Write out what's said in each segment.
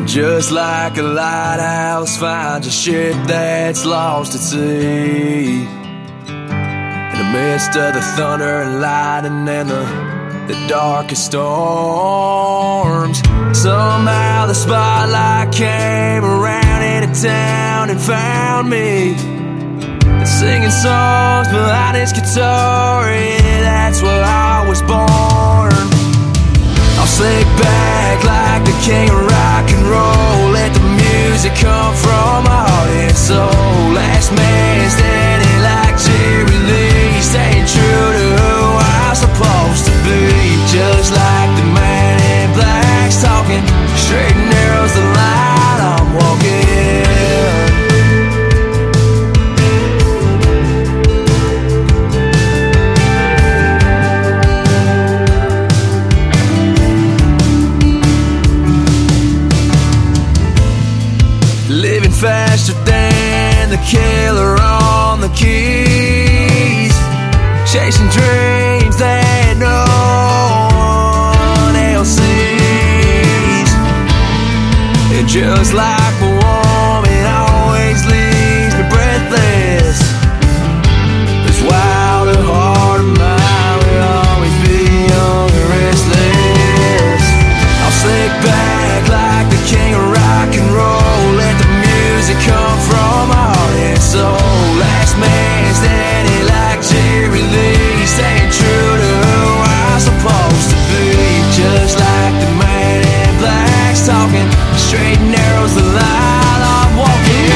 Just like a lighthouse finds a ship that's lost at sea. In the midst of the thunder and lightning and the darkest storms, somehow the spotlight came around into town and found me, singing songs behind his guitar. Yeah, that's where I was born. I'll slick back like the king of rock and roll. Let the music come from my heart and soul. Last man standing like Jerry Lee, staying true to who I'm supposed to be. Just like the man in black's talking, straight and narrow's the line I'm walking. Living faster than the killer on the keys, chasing dreams that no one else sees. And just like a woman always leaves me breathless, this wild heart of mine will always be young and restless. I'll slick back like the king of rock and roll. Come from my heart and soul. Last man standing like Jerry Lee, staying true to who I'm supposed to be. Just like the man in black's talking, straight and narrow's the line I'm walking.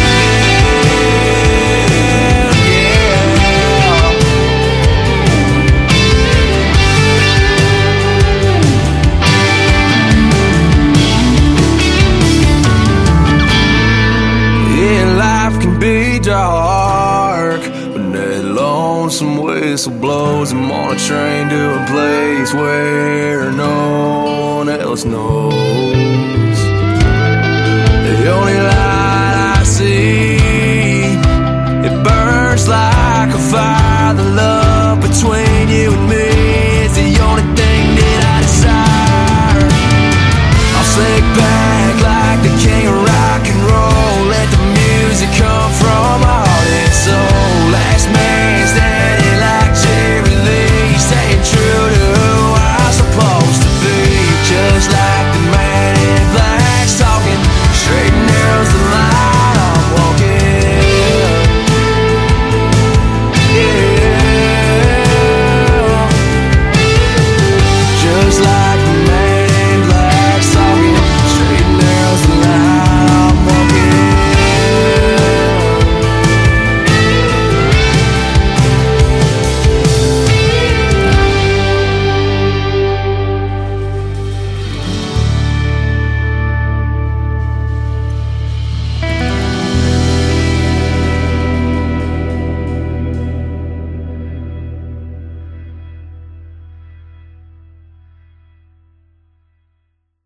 Be dark when that lonesome whistle blows. I'm on a train to a place where no one else knows.